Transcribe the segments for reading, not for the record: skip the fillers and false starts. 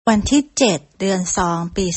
วันที่7เดือน2ปี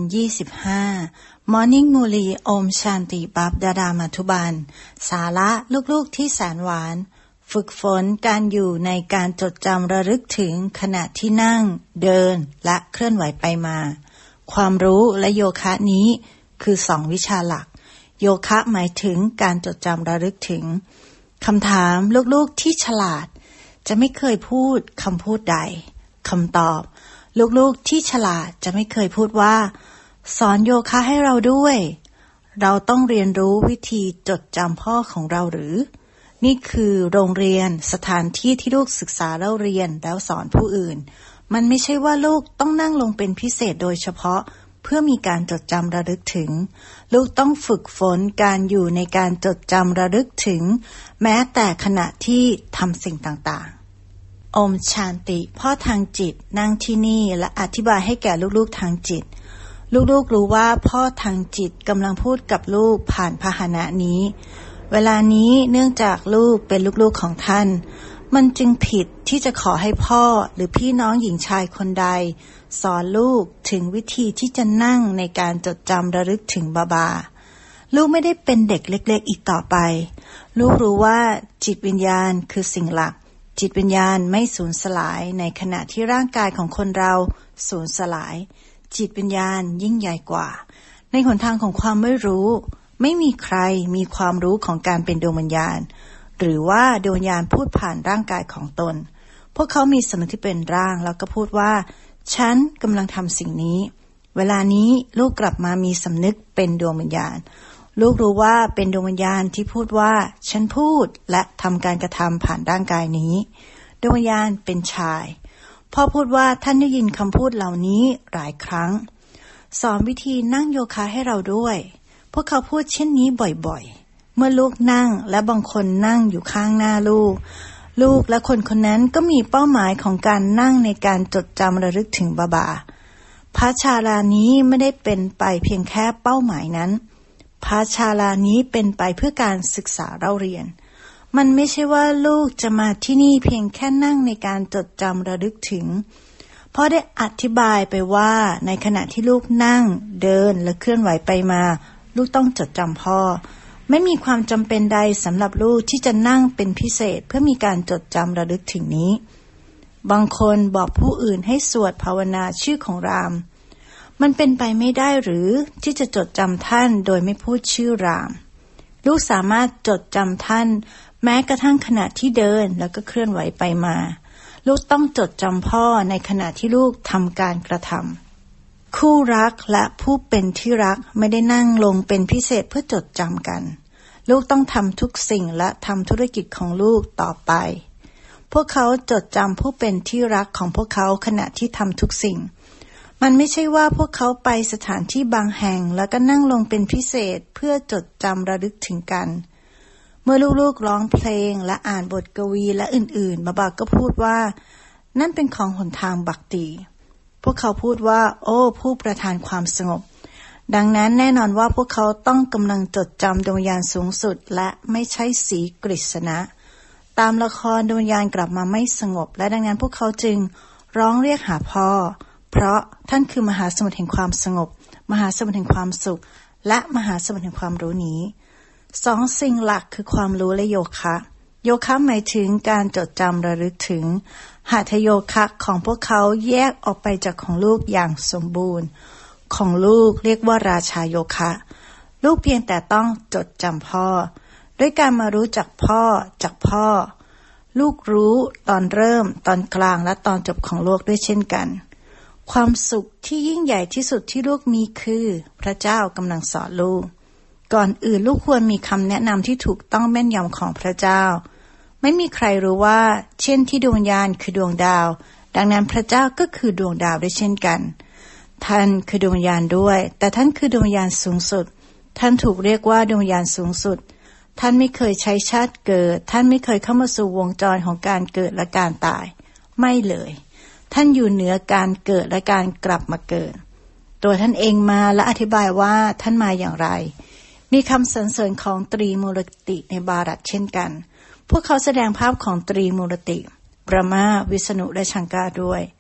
2025 Morning Murli โอมชานติบัพดาดามัทุบันสาระลูกๆที่แสนหวานฝึกฝนการอยู่ในการจดจำระลึกถึงขณะที่นั่งเดินและเคลื่อนไหวไปมาความรู้และโยคะนี้คือ2วิชาหลักโยคะหมายถึงการจดจำระลึกถึงคำถามลูกๆที่ฉลาดจะไม่เคยพูดคำพูดใดคำตอบลูกๆที่ฉลาดจะไม่เคยพูดว่าสอนโยคะให้เราด้วยเราต้องเรียนรู้วิธีจดจำพ่อของเราหรือนี่คือโรงเรียนสถานที่ที่ลูกศึกษาเล่าเรียนแล้วสอนผู้อื่นมันไม่ใช่ว่าลูกต้องนั่งลงเป็นพิเศษโดยเฉพาะเพื่อมีการจดจำระลึกถึงลูกต้องฝึกฝนการอยู่ในการจดจำระลึกถึงแม้แต่ขณะที่ทำสิ่งต่างๆโอมชานติพ่อทางจิตนั่งที่นี่และอธิบายให้แก่ลูกๆทางจิตลูกๆรู้ว่าพ่อทางจิตกำลังพูดกับลูกผ่านพาหนะนี้เวลานี้เนื่องจากลูกเป็นลูกๆของท่านมันจึงผิดที่จะขอให้พ่อหรือพี่น้องหญิงชายคนใดสอนลูกถึงวิธีที่จะนั่งในการจดจำระลึกถึงบาบาลูกไม่ได้เป็นเด็กเล็กๆอีกต่อไปลูกรู้ว่าจิตวิญญาณคือสิ่งหลักจิตวิญญาณไม่สูญสลายในขณะที่ร่างกายของคนเราสูญสลายจิตวิญญาณยิ่งใหญ่กว่าในหนทางของความไม่รู้ไม่มีใครมีความรู้ของการเป็นดวงวิญญาณหรือว่าดวงวิญญาณพูดผ่านร่างกายของตนพวกเขามีสำนึกที่เป็นร่างแล้วก็พูดว่าฉันกำลังทำสิ่งนี้เวลานี้ลูกกลับมามีสำนึกเป็นดวงวิญญาณลูกรู้ว่าเป็นดวงวิญญาณที่พูดว่าฉันพูดและทำการกระทำผ่านร่างกายนี้ดวงวิญญาณเป็นชายพ่อพูดว่าท่านได้ยินคำพูดเหล่านี้หลายครั้งสอนวิธีนั่งโยคะให้เราด้วยพวกเขาพูดเช่นนี้บ่อยๆเมื่อลูกนั่งและบางคนนั่งอยู่ข้างหน้าลูกและคนคนนั้นก็มีเป้าหมายของการนั่งในการจดจำระลึกถึงบาบาพระชาลานี้ไม่ได้เป็นไปเพียงแค่เป้าหมายนั้นพระชาลานี้เป็นไปเพื่อการศึกษาเล่าเรียนมันไม่ใช่ว่าลูกจะมาที่นี่เพียงแค่นั่งในการจดจำระลึกถึงพ่อได้อธิบายไปว่าในขณะที่ลูกนั่งเดินและเคลื่อนไหวไปมาลูกต้องจดจำพ่อไม่มีความจำเป็นใดสำหรับลูกที่จะนั่งเป็นพิเศษเพื่อมีการจดจำระลึกถึงนี้บางคนบอกผู้อื่นให้สวดภาวนาชื่อของรามมันเป็นไปไม่ได้หรือที่จะจดจำท่านโดยไม่พูดชื่อรามลูกสามารถจดจำท่านแม้กระทั่งขณะที่เดินแล้วก็เคลื่อนไหวไปมาลูกต้องจดจำพ่อในขณะที่ลูกทำการกระทำคู่รักและผู้เป็นที่รักไม่ได้นั่งลงเป็นพิเศษเพื่อจดจำกันลูกต้องทำทุกสิ่งและทำธุรกิจของลูกต่อไปพวกเขาจดจำผู้เป็นที่รักของพวกเขาขณะที่ทำทุกสิ่งมันไม่ใช่ว่าพวกเขาไปสถานที่บางแห่งแล้วก็นั่งลงเป็นพิเศษเพื่อจดจำระลึกถึงกันเมื่อลูกๆร้องเพลงและอ่านบทกวีและอื่นๆบาบาก็พูดว่านั่นเป็นของหนทางบักตีพวกเขาพูดว่าโอ้ผู้ประทานความสงบดังนั้นแน่นอนว่าพวกเขาต้องกำลังจดจำดวงวิญญาณสูงสุดและไม่ใช่สีกฤษณะตามละครดวงวิญญาณกลับมาไม่สงบและดังนั้นพวกเขาจึงร้องเรียกหาพ่อเพราะท่านคือมหาสมุทรแห่งความสงบมหาสมุทรแห่งความสุขและมหาสมุทรแห่งความรู้นี้สองสิ่งหลักคือความรู้และโยคะโยคะหมายถึงการจดจำระลึกถึงหัตถโยคะของพวกเขาแยกออกไปจากของลูกอย่างสมบูรณ์ของลูกเรียกว่าราชาโยคะลูกเพียงแต่ต้องจดจำพ่อด้วยการมารู้จักพ่อจากพ่อลูกรู้ตอนเริ่มตอนกลางและตอนจบของโลกด้วยเช่นกันความสุขที่ยิ่งใหญ่ที่สุดที่ลูกมีคือพระเจ้ากำลังสอนลูกก่อนอื่นลูกควรมีคำแนะนำที่ถูกต้องแม่นยำของพระเจ้าไม่มีใครรู้ว่าเช่นที่ดวงวิญญาณคือดวงดาวดังนั้นพระเจ้าก็คือดวงดาวด้วยเช่นกันท่านคือดวงวิญญาณด้วยแต่ท่านคือดวงวิญญาณสูงสุดท่านถูกเรียกว่าดวงวิญญาณสูงสุดท่านไม่เคยใช้ชาติเกิดท่านไม่เคยเข้ามาสู่วงจรของการเกิดและการตายไม่เลยท่านอยู่เหนือการเกิดและการกลับมาเกิดตัวท่านเองมาและอธิบายว่าท่านมาอย่างไรมีคำสรรเสริญของตรีมูรติในบารัตเช่นกันพวกเขาแสดงภาพของตรีมูรติ บรหมาวิษณุและชังกาด้วย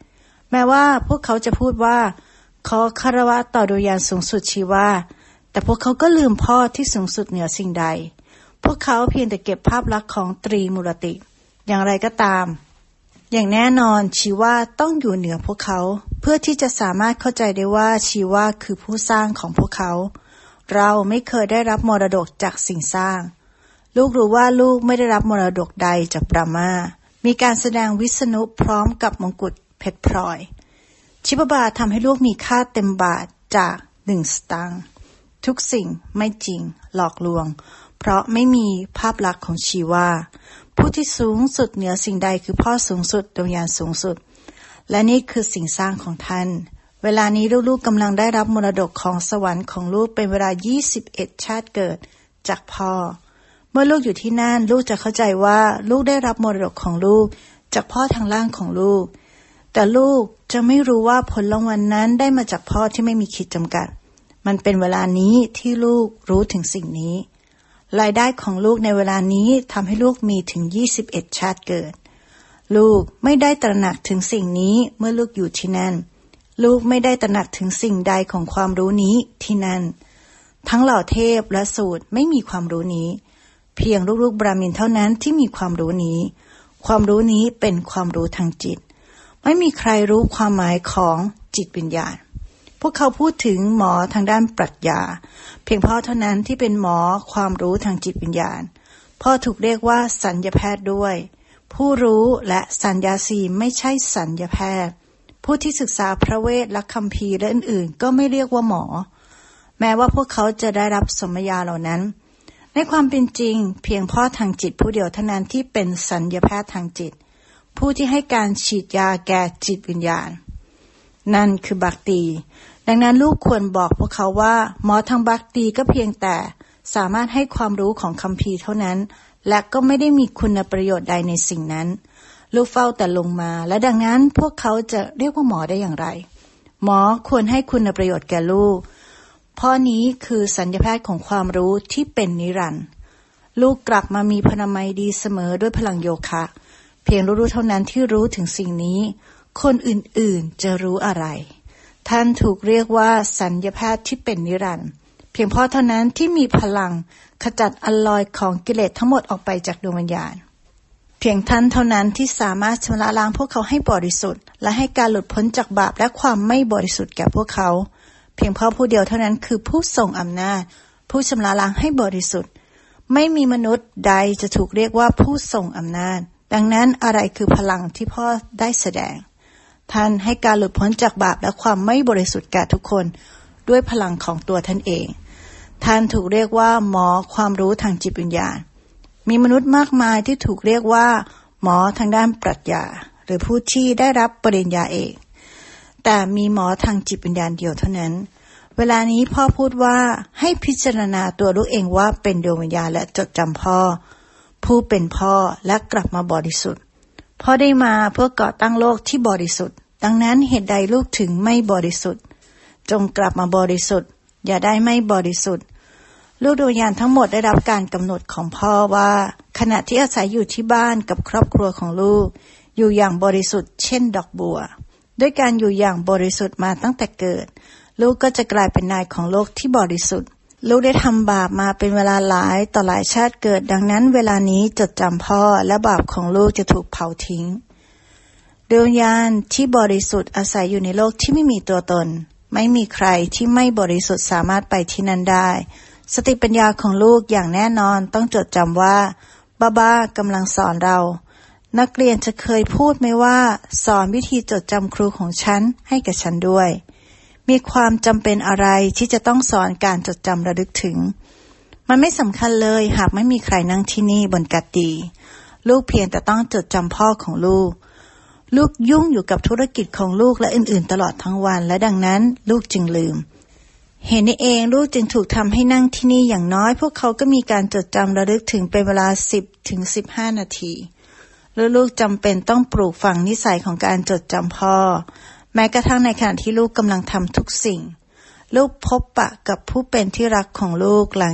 แม้ว่าพวกเขาจะพูดว่าขอคารวะต่อดวงวิญญาณสูงสุดชีวาแต่พวกเขาก็ลืมพ่อที่สูงสุดเหนือสิ่งใดพวกเขาเพียงแต่เก็บภาพลักษณ์ของตรีมูรติอย่างไรก็ตามอย่างแน่นอนชีวาต้องอยู่เหนือพวกเขาเพื่อที่จะสามารถเข้าใจได้ว่าชีวาคือผู้สร้างของพวกเขาเราไม่เคยได้รับมรดกจากสิ่งสร้างลูกรู้ว่าลูกไม่ได้รับมรดกใดจากบรามามีการแสดงวิษณุพร้อมกับมงกุฎเพชรพลอยชิบะบาทำให้ลูกมีค่าเต็มบาทจาก1 สตางค์ทุกสิ่งไม่จริงหลอกลวงเพราะไม่มีภาพลักษณ์ของชีวาผู้ที่สูงสุดเหนือสิ่งใดคือพ่อสูงสุดดวงวิญญาณสูงสุดและนี่คือสิ่งสร้างของท่านเวลานี้ลูกๆกำลังได้รับมรดกของสวรรค์ของลูกเป็นเวลา21ชาติเกิดจากพ่อเมื่อลูกอยู่ที่นั่นลูกจะเข้าใจว่าลูกได้รับมรดกของลูกจากพ่อทางล่างของลูกแต่ลูกจะไม่รู้ว่าผลรางวัลนั้นได้มาจากพ่อที่ไม่มีขีดจำกัดมันเป็นเวลานี้ที่ลูกรู้ถึงสิ่งนี้รายได้ของลูกในเวลานี้ทำให้ลูกมีถึง21ชาติเกิดลูกไม่ได้ตระหนักถึงสิ่งนี้เมื่อลูกอยู่ที่นั่นลูกไม่ได้ตระหนักถึงสิ่งใดของความรู้นี้ที่นั่นทั้งเหล่าเทพและสูตรไม่มีความรู้นี้เพียงลูกๆบราหมินเท่านั้นที่มีความรู้นี้ความรู้นี้เป็นความรู้ทางจิตไม่มีใครรู้ความหมายของจิตวิญญาณพวกเขาพูดถึงหมอทางด้านปรัชญาเพียงพ่อเท่านั้นที่เป็นหมอความรู้ทางจิตวิญญาณพ่อถูกเรียกว่าสัญญแพทย์ด้วยผู้รู้และสัญญาสีไม่ใช่สัญญแพทย์ผู้ที่ศึกษาพระเวทและคัมภีร์และอื่นๆก็ไม่เรียกว่าหมอแม้ว่าพวกเขาจะได้รับสมญาเหล่านั้นในความเป็นจริงเพียงพ่อทางจิตผู้เดียวเท่านั้นที่เป็นสัญญแพทย์ทางจิตผู้ที่ให้การฉีดยาแก่จิตวิญญาณนั่นคือบักตีดังนั้นลูกควรบอกพวกเขาว่าหมอทางบักตีก็เพียงแต่สามารถให้ความรู้ของคัมภีร์เท่านั้นและก็ไม่ได้มีคุณประโยชน์ใดในสิ่งนั้นลูกเฝ้าแต่ลงมาและดังนั้นพวกเขาจะเรียกว่าหมอได้อย่างไรหมอควรให้คุณประโยชน์แก่ลูกพ่อนี้คือสัญญาแพทย์ของความรู้ที่เป็นนิรันดร์ลูกกลับมามีพนามัยดีเสมอด้วยพลังโยคะเพียงรู้เท่านั้นที่รู้ถึงสิ่งนี้คนอื่นๆจะรู้อะไรท่านถูกเรียกว่าสัญญาแพทย์ที่เป็นนิรันดร์เพียงพ่อเท่านั้นที่มีพลังขจัดอัลลอยของกิเลสทั้งหมดออกไปจากดวงวิญญาณเพียงท่านเท่านั้นที่สามารถชำระล้างพวกเขาให้บริสุทธิ์และให้การหลุดพ้นจากบาปและความไม่บริสุทธิ์แก่พวกเขาเพียงพ่อผู้เดียวเท่านั้นคือผู้ทรงอำนาจผู้ชำระล้างให้บริสุทธิ์ไม่มีมนุษย์ใดจะถูกเรียกว่าผู้ทรงอำนาจดังนั้นอะไรคือพลังที่พ่อได้แสดงท่านให้การหลุดพ้นจากบาปและความไม่บริสุทธิ์แก่ทุกคนด้วยพลังของตัวท่านเองท่านถูกเรียกว่าหมอความรู้ทางจิตวิญญาณมีมนุษย์มากมายที่ถูกเรียกว่าหมอทางด้านปรัชญาหรือผู้ที่ได้รับปริญญาเอกแต่มีหมอทางจิตวิญญาณเดียวเท่านั้นเวลานี้พ่อพูดว่าให้พิจารณาตัวลูกเองว่าเป็นดวงวิญญาณและจดจำพ่อผู้เป็นพ่อและกลับมาบริสุทธิ์พ่อได้มาเพื่อก่อตั้งโลกที่บริสุทธิ์ดังนั้นเหตุใดลูกถึงไม่บริสุทธิ์จงกลับมาบริสุทธิ์อย่าได้ไม่บริสุทธิ์ลูกดวงวิญญาณทั้งหมดได้รับการกำหนดของพ่อว่าขณะที่อาศัยอยู่ที่บ้านกับครอบครัวของลูกอยู่อย่างบริสุทธิ์เช่นดอกบัวด้วยการอยู่อย่างบริสุทธิ์มาตั้งแต่เกิดลูกก็จะกลายเป็นนายของโลกที่บริสุทธิ์ลูกได้ทำบาปมาเป็นเวลาหลายต่อหลายชาติเกิดดังนั้นเวลานี้จดจำพ่อและบาปของลูกจะถูกเผาทิ้งดวงวิญญาณที่บริสุทธิ์อาศัยอยู่ในโลกที่ไม่มีตัวตนไม่มีใครที่ไม่บริสุทธิ์สามารถไปที่นั่นได้สติปัญญาของลูกอย่างแน่นอนต้องจดจำว่าบ้ากำลังสอนเรานักเรียนจะเคยพูดไหมว่าสอนวิธีจดจำครูของฉันให้กับฉันด้วยมีความจำเป็นอะไรที่จะต้องสอนการจดจำระลึกถึงมันไม่สำคัญเลยหากไม่มีใครนั่งที่นี่บนกัตตีลูกเพียงแต่ต้องจดจำพ่อของลูกยุ่งอยู่กับธุรกิจของลูกและอื่นๆตลอดทั้งวันและดังนั้นลูกจึงลืมเห็นเองลูกจึงถูกทำให้นั่งที่นี่อย่างน้อยพวกเขาก็มีการจดจำระลึกถึงเป็นเวลา10 ถึง 15 นาทีลูกจำเป็นต้องปลูกฝังนิสัยของการจดจำพ่อแม้กระทั่งในขณะที่ลูกกำลังทำทุกสิ่งลูกพบปะกับผู้เป็นที่รักของลูกหลังจาก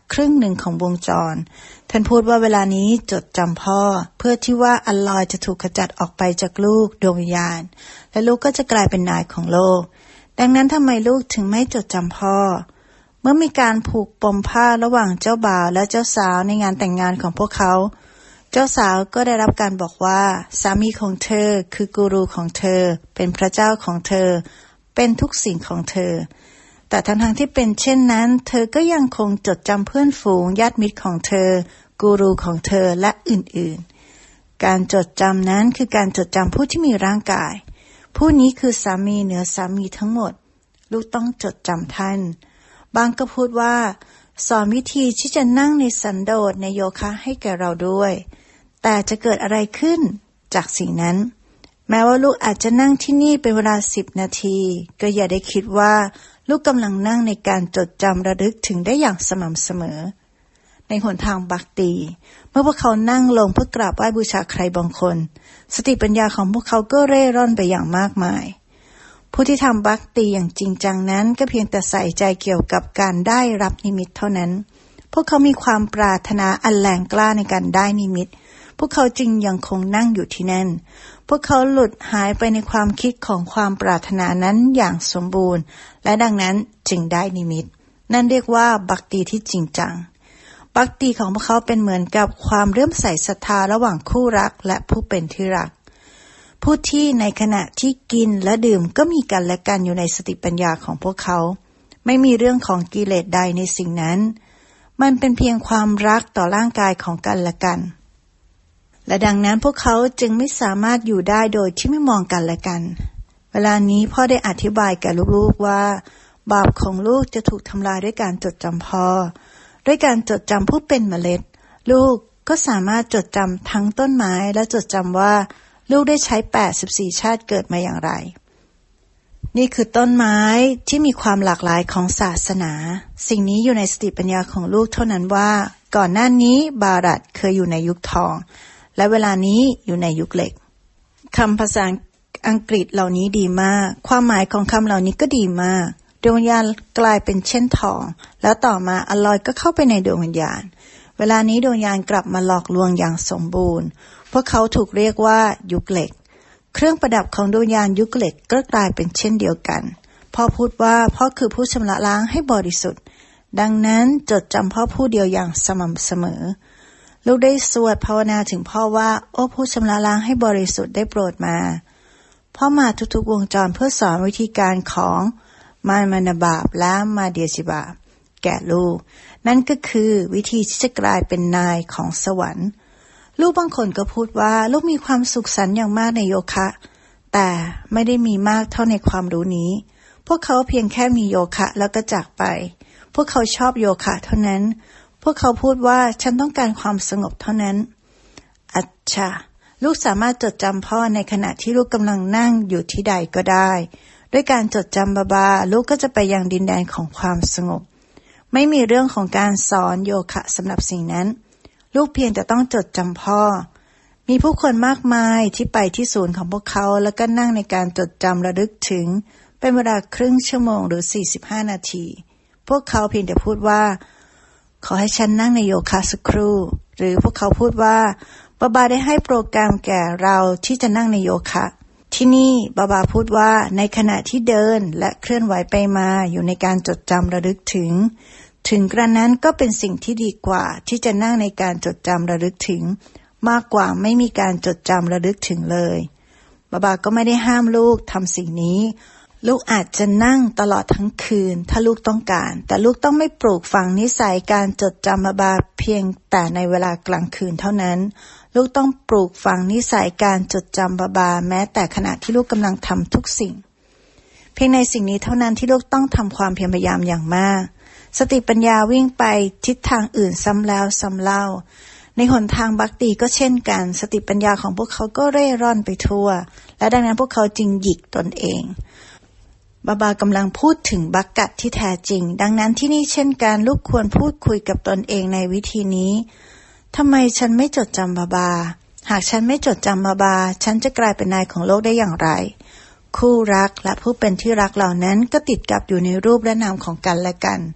ครึ่งหนึ่งของวงจรท่านพูดว่าเวลานี้จดจำพ่อเพื่อที่ว่าอัลลอฮ์จะถูกขจัดออกไปจากลูกดวงวิญญาณและลูกก็จะกลายเป็นนายของโลกดังนั้นทำไมลูกถึงไม่จดจำพ่อเมื่อมีการผูกปมผ้าระหว่างเจ้าบ่าวและเจ้าสาวในงานแต่งงานของพวกเขาเจ้าสาวก็ได้รับการบอกว่าสามีของเธอคือกูรูของเธอเป็นพระเจ้าของเธอเป็นทุกสิ่งของเธอแต่ทั้งที่เป็นเช่นนั้นเธอก็ยังคงจดจำเพื่อนฝูงญาติมิตรของเธอกูรูของเธอและอื่นๆการจดจำนั้นคือการจดจำผู้ที่มีร่างกายผู้นี้คือสามีเหนือสามีทั้งหมดลูกต้องจดจำท่านบางก็พูดว่าสอนวิธีที่จะนั่งในสันโดษในโยคะให้แก่เราด้วยแต่จะเกิดอะไรขึ้นจากสิ่งนั้นแม้ว่าลูกอาจจะนั่งที่นี่เป็นเวลา10 นาทีก็อย่าได้คิดว่าลูกกำลังนั่งในการจดจำระลึกถึงได้อย่างสม่ำเสมอในหนทางบักตีเมื่อพวกเขานั่งลงเพื่อกราบไหว้บูชาใครบางคนสติปัญญาของพวกเขาก็เร่ร่อนไปอย่างมากมายผู้ที่ทำบักตีอย่างจริงจังนั้นก็เพียงแต่ใส่ใจเกี่ยวกับการได้รับนิมิตเท่านั้นพวกเขามีความปรารถนาอันแรงกล้าในการได้นิมิตพวกเขาจึงยังคงนั่งอยู่ที่นั่นพวกเขาหลุดหายไปในความคิดของความปรารถนานั้นอย่างสมบูรณ์และดังนั้นจึงได้นิมิตนั่นเรียกว่าบักตีที่จริงจังบักตีของพวกเขาเป็นเหมือนกับความเริ่อมใส่ศรัทธาระหว่างคู่รักและผู้เป็นที่รักผู้ที่ในขณะที่กินและดื่มก็มีกันและกันอยู่ในสติปัญญาของพวกเขาไม่มีเรื่องของกิเลสใดในสิ่งนั้นมันเป็นเพียงความรักต่อร่างกายของกันและกันและดังนั้นพวกเขาจึงไม่สามารถอยู่ได้โดยที่ไม่มองกันและกันเวลานี้พ่อได้อธิบายแก่ลูกๆว่าบาปของลูกจะถูกทำลายด้วยการจดจำพ่อด้วยการจดจำผู้เป็นเมล็ดลูกก็สามารถจดจำทั้งต้นไม้และจดจำว่าลูกได้ใช้84ชาติเกิดมาอย่างไรนี่คือต้นไม้ที่มีความหลากหลายของศาสนาสิ่งนี้อยู่ในสติปัญญาของลูกเท่านั้นว่าก่อนหน้านี้บารัตเคยอยู่ในยุคทองและเวลานี้อยู่ในยุคเหล็กคำภาษาอังกฤษเหล่านี้ดีมากความหมายของคำเหล่านี้ก็ดีมากดวงวิญญาณกลายเป็นเช่นทองแล้วต่อมาอัลลอฮ์ก็เข้าไปในดวงวิญญาณเวลานี้ดวงวิญญาณกลับมาหลอกลวงอย่างสมบูรณ์พวกเขาถูกเรียกว่ายุคเหล็กเครื่องประดับของดวงวิญญาณยุคเหล็กก็กลายเป็นเช่นเดียวกันพ่อพูดว่าพ่อคือผู้ชำระล้างให้บริสุทธิ์ดังนั้นจดจำพ่อผู้เดียวอย่างสม่ำเสมอลูกได้สวดภาวนาถึงพ่อว่าโอ้ผู้ชำระล้างให้บริสุทธิ์ได้โปรดมาพ่อมาทุกๆวงจรเพื่อสอนวิธีการของมานาบาปและมาเดียจิบาปแก่ลูกนั่นก็คือวิธีที่จะกลายเป็นนายของสวรรค์ลูกบางคนก็พูดว่าลูกมีความสุขสันต์อย่างมากในโยคะแต่ไม่ได้มีมากเท่าในความรู้นี้พวกเขาเพียงแค่มีโยคะแล้วก็จากไปพวกเขาชอบโยคะเท่านั้นพวกเขาพูดว่าฉันต้องการความสงบเท่านั้นอัจฉาลูกสามารถจดจำพ่อในขณะที่ลูกกำลังนั่งอยู่ที่ใดก็ได้ด้วยการจดจำบาลูกก็จะไปยังดินแดนของความสงบไม่มีเรื่องของการสอนโยคะสำหรับสิ่งนั้นลูกเพียงแต่ต้องจดจำพ่อมีผู้คนมากมายที่ไปที่ศูนย์ของพวกเขาแล้วก็นั่งในการจดจำระลึกถึงเป็นเวลาครึ่งชั่วโมงหรือ45 นาทีพวกเขาเพียงแต่พูดว่าขอให้ฉันนั่งในโยคะสักครู่หรือพวกเขาพูดว่าบาได้ให้โปรแกรมแก่เราที่จะนั่งในโยคะที่นี่บาพูดว่าในขณะที่เดินและเคลื่อนไหวไปมาอยู่ในการจดจำระลึกถึงกระนั้นก็เป็นสิ่งที่ดีกว่าที่จะนั่งในการจดจำระลึกถึงมากกว่าไม่มีการจดจำระลึกถึงเลยบาก็ไม่ได้ห้ามลูกทำสิ่งนี้ลูกอาจจะนั่งตลอดทั้งคืนถ้าลูกต้องการแต่ลูกต้องไม่ปลูกฝังนิสัยการจดจำบาเพียงแต่ในเวลากลางคืนเท่านั้นลูกต้องปลูกฝังนิสัยการจดจำบาแม้แต่ขณะที่ลูกกำลังทำทุกสิ่งเพียงในสิ่งนี้เท่านั้นที่ลูกต้องทำความเพียรพยายามอย่างมากสติปัญญาวิ่งไปทิศทางอื่นซ้ำแล้วซ้ำเล่าในหนทางบักตีก็เช่นกันสติปัญญาของพวกเขาก็เร่ร่อนไปทั่วและดังนั้นพวกเขาจึงหยิกตนเองบากำลังพูดถึงบักกัดที่แท้จริงดังนั้นที่นี่เช่นกันลูกควรพูดคุยกับตนเองในวิธีนี้ทำไมฉันไม่จดจำบาหากฉันไม่จดจำบาฉันจะกลายเป็นนายของโลกได้อย่างไรคู่รักและผู้เป็นที่รักเหล่านั้นก็ติดกับอยู่ในรูปและนามของกันและกัน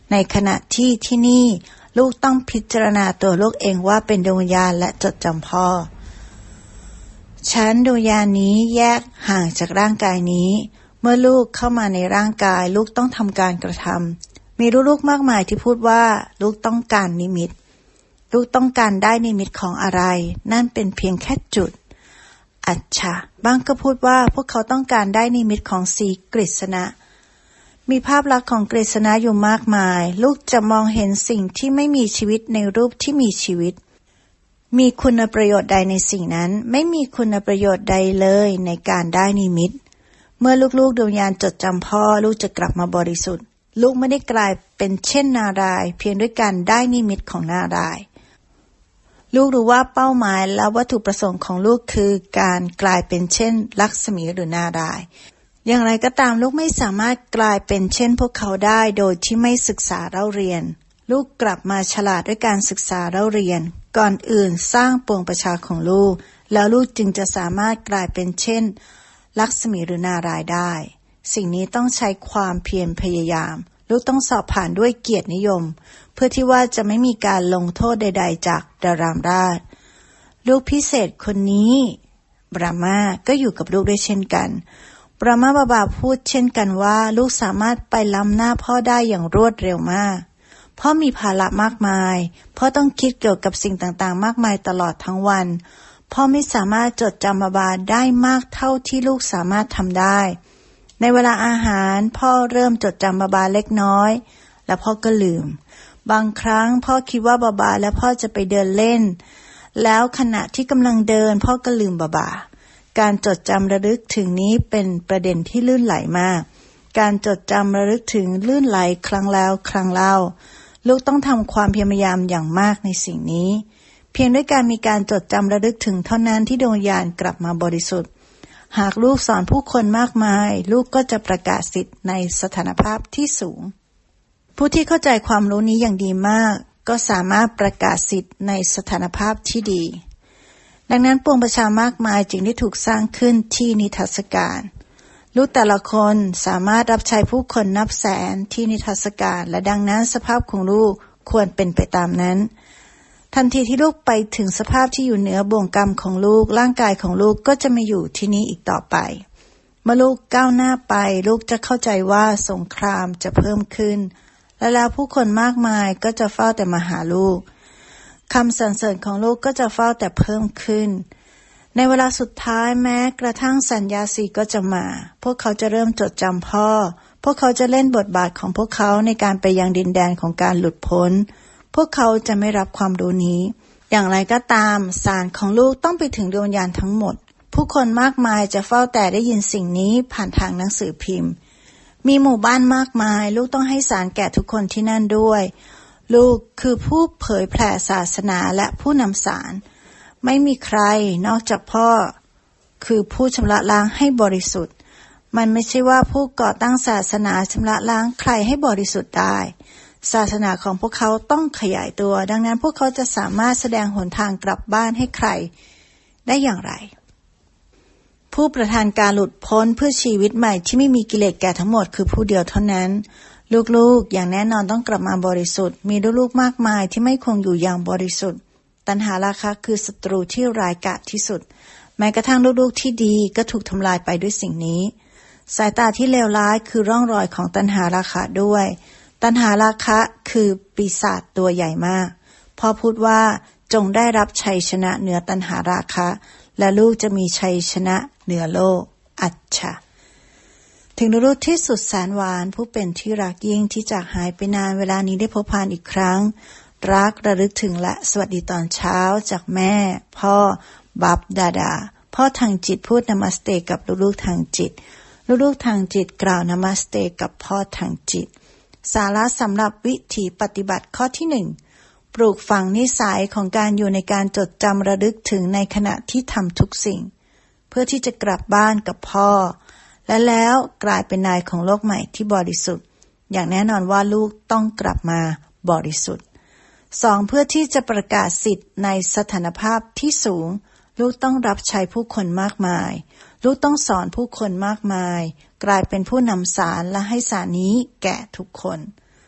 ในขณะที่ที่นี่ลูกต้องพิจารณาตัวลูกเองว่าเป็นดวงวิญญาณและจดจำพ่อชั้นดวงวิญญาณนี้แยกห่างจากร่างกายนี้เมื่อลูกเข้ามาในร่างกายลูกต้องทำการกระทำมีลูกๆมากมายที่พูดว่าลูกต้องการนิมิตลูกต้องการได้นิมิตของอะไรนั่นเป็นเพียงแค่จุดอัจฉะบางก็พูดว่าพวกเขาต้องการได้นิมิตของสีกฤษณะมีภาพลักษณ์ของกฤษณะอยู่มากมายลูกจะมองเห็นสิ่งที่ไม่มีชีวิตในรูปที่มีชีวิตมีคุณประโยชน์ใดในสิ่งนั้นไม่มีคุณประโยชน์ใดเลยในการได้นิมิตเมื่อลูกๆดวงวิญญาณจดจำพ่อลูกจะกลับมาบริสุทธิ์ลูกไม่ได้กลายเป็นเช่นนารายณ์เพียงด้วยการได้นิมิตของนารายณ์ลูกรู้ว่าเป้าหมายและวัตถุประสงค์ของลูกคือการกลายเป็นเช่นลักษมีหรือนารายณ์อย่างไรก็ตามลูกไม่สามารถกลายเป็นเช่นพวกเขาได้โดยที่ไม่ศึกษาเล่าเรียนลูกกลับมาฉลาดด้วยการศึกษาเล่าเรียนก่อนอื่นสร้างปวงประชาของลูกแล้วลูกจึงจะสามารถกลายเป็นเช่นลักษมีหรือนารายณ์ได้สิ่งนี้ต้องใช้ความเพียรพยายามลูกต้องสอบผ่านด้วยเกียรตินิยมเพื่อที่ว่าจะไม่มีการลงโทษใดๆจากดารามราชลูกพิเศษคนนี้บรามาก็อยู่กับลูกด้วยเช่นกันบรามาบาบาพูดเช่นกันว่าลูกสามารถไปล้ำหน้าพ่อได้อย่างรวดเร็วมากพ่อมีภาระมากมายพ่อต้องคิดเกี่ยวกับสิ่งต่างๆมากมายตลอดทั้งวันพ่อไม่สามารถจดจำบาบาได้มากเท่าที่ลูกสามารถทำได้ในเวลาอาหารพ่อเริ่มจดจำบาบาเล็กน้อยแล้วพ่อก็ลืมบางครั้งพ่อคิดว่าบาบาและพ่อจะไปเดินเล่นแล้วขณะที่กำลังเดินพ่อก็ลืมบาบาการจดจำระลึกถึงนี้เป็นประเด็นที่ลื่นไหลมากการจดจำระลึกถึงลื่นไหลครั้งแล้วครั้งเล่าลูกต้องทำความพยายามอย่างมากในสิ่งนี้เพียงด้วยการมีการจดจำระลึกถึงเท่านั้นที่ดวงวิญญาณกลับมาบริสุทธิ์หากลูกสอนผู้คนมากมายลูกก็จะประกาศสิทธิ์ในสถานภาพที่สูงผู้ที่เข้าใจความรู้นี้อย่างดีมากก็สามารถประกาศสิทธิ์ในสถานภาพที่ดีดังนั้นปวงประชามากมายจึงได้ถูกสร้างขึ้นที่นิทรรศการลูกแต่ละคนสามารถรับใช้ผู้คนนับแสนที่นิทรรศการและดังนั้นสภาพของลูกควรเป็นไปตามนั้นทันทีที่ลูกไปถึงสภาพที่อยู่เหนือบ่วงกรรมของลูกร่างกายของลูกก็จะไม่อยู่ที่นี้อีกต่อไปเมื่อลูกก้าวหน้าไปลูกจะเข้าใจว่าสงครามจะเพิ่มขึ้นและแล้วผู้คนมากมายก็จะเฝ้าแต่มาหาลูกคำสรรเสริญของลูกก็จะเฝ้าแต่เพิ่มขึ้นในเวลาสุดท้ายแม้กระทั่งสัญญาสีก็จะมาพวกเขาจะเริ่มจดจำพ่อพวกเขาจะเล่นบทบาทของพวกเขาในการไปยังดินแดนของการหลุดพ้นพวกเขาจะไม่รับความรู้นี้อย่างไรก็ตามสารของลูกต้องไปถึงดวงวิญญาณทั้งหมดผู้คนมากมายจะเฝ้าแต่ได้ยินสิ่งนี้ผ่านทางหนังสือพิมพ์มีหมู่บ้านมากมายลูกต้องให้สารแก่ทุกคนที่นั่นด้วยลูกคือผู้เผยแผ่ศาสนาและผู้นำสารไม่มีใครนอกจากพ่อคือผู้ชำระล้างให้บริสุทธิ์มันไม่ใช่ว่าผู้ก่อตั้งศาสนาชำระล้างใครให้บริสุทธิ์ได้ศาสนาของพวกเขาต้องขยายตัวดังนั้นพวกเขาจะสามารถแสดงหนทางกลับบ้านให้ใครได้อย่างไรผู้ประทานการหลุดพ้นเพื่อชีวิตใหม่ที่ไม่มีกิเลสแก่ทั้งหมดคือผู้เดียวเท่านั้นลูกๆอย่างแน่นอนต้องกลับมาบริสุทธิ์มีลูกๆมากมายที่ไม่คงอยู่อย่างบริสุทธิ์ตัณหาราคะคือศัตรูที่ร้ายกาจที่สุดแม้กระทั่งลูกๆที่ดีก็ถูกทำลายไปด้วยสิ่งนี้สายตาที่เลวร้ายคือร่องรอยของตัณหาราคะด้วยตัณหาราคะคือปีศาจตัวใหญ่มากพ่อพูดว่าจงได้รับชัยชนะเหนือตัณหาราคะและลูกจะมีชัยชนะเหนือโลกอัจฉะถึงลูกที่สุดแสนหวานผู้เป็นที่รักยิ่งที่จากหายไปนานเวลานี้ได้พบพานอีกครั้งรักระลึกถึงและสวัสดีตอนเช้าจากแม่พ่อบับดาดาพ่อทางจิตพูดนามัสเตกับลูกๆทางจิตลูกๆทางจิตกล่าวนามัสเตกับพ่อทางจิตสาระสำหรับวิถีปฏิบัติข้อที่1ปลูกฝังนิสัยของการอยู่ในการจดจำระลึกถึงในขณะที่ทำทุกสิ่งเพื่อที่จะกลับบ้านกับพ่อและแล้วกลายเป็นนายของโลกใหม่ที่บริสุทธิ์อย่างแน่นอนว่าลูกต้องกลับมาบริสุทธิ์2เพื่อที่จะประกาศสิทธิ์ในสถานภาพที่สูงลูกต้องรับใช้ผู้คนมากมายลูกต้องสอนผู้คนมากมายกลายเป็นผู้นำสารและให้สารนี้แก่ทุกคน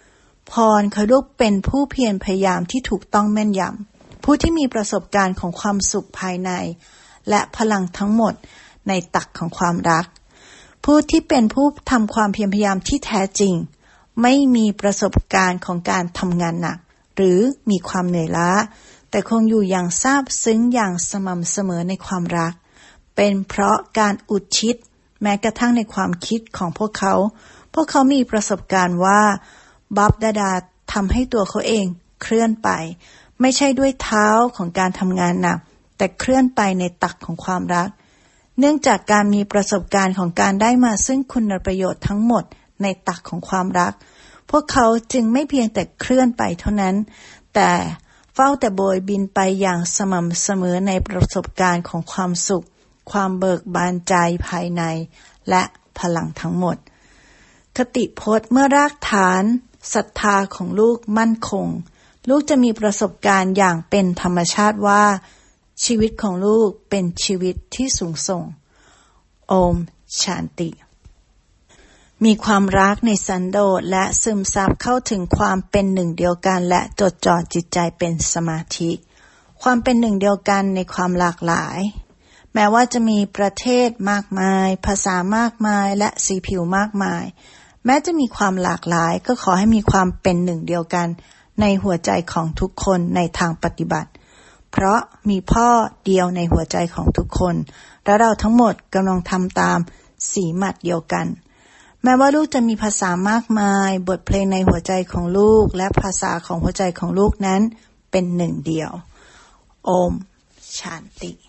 พรขอลูกเป็นผู้เพียรพยายามที่ถูกต้องแม่นยำผู้ที่มีประสบการณ์ของความสุขภายในและพลังทั้งหมดในตักของความรักผู้ที่เป็นผู้ทำความเพียรพยายามที่แท้จริงไม่มีประสบการณ์ของการทำงานหนักหรือมีความเหนื่อยล้าแต่คงอยู่อย่างซาบซึ้งอย่างสม่ำเสมอในความรักเป็นเพราะการอุทิศแม้กระทั่งในความคิดของพวกเขามีประสบการณ์ว่าบับดาดาทำให้ตัวเขาเองเคลื่อนไปไม่ใช่ด้วยเท้าของการทำงานหนักแต่เคลื่อนไปในตักของความรักเนื่องจากการมีประสบการณ์ของการได้มาซึ่งคุณประโยชน์ทั้งหมดในตักของความรักพวกเขาจึงไม่เพียงแต่เคลื่อนไปเท่านั้นแต่เฝ้าแต่โบยบินไปอย่างสม่ำเสมอในประสบการณ์ของความสุขความเบิกบานใจภายในและพลังทั้งหมดคติพจน์เมื่อรากฐานศรัทธาของลูกมั่นคงลูกจะมีประสบการณ์อย่างเป็นธรรมชาติว่าชีวิตของลูกเป็นชีวิตที่สูงส่งโอมชานติมีความรักในสันโดษและซึมซับเข้าถึงความเป็นหนึ่งเดียวกันและจดจ่อจิตใจเป็นสมาธิความเป็นหนึ่งเดียวกันในความหลากหลายแม้ว่าจะมีประเทศมากมายภาษามากมายและสีผิวมากมายแม้จะมีความหลากหลายก็ขอให้มีความเป็นหนึ่งเดียวกันในหัวใจของทุกคนในทางปฏิบัติเพราะมีพ่อเดียวในหัวใจของทุกคนและเราทั้งหมดกำลังทำตามสีหมัดเดียวกันแม้ว่าลูกจะมีภาษามากมายบทเพลงในหัวใจของลูกและภาษาของหัวใจของลูกนั้นเป็นหนึ่งเดียวโอมชานติ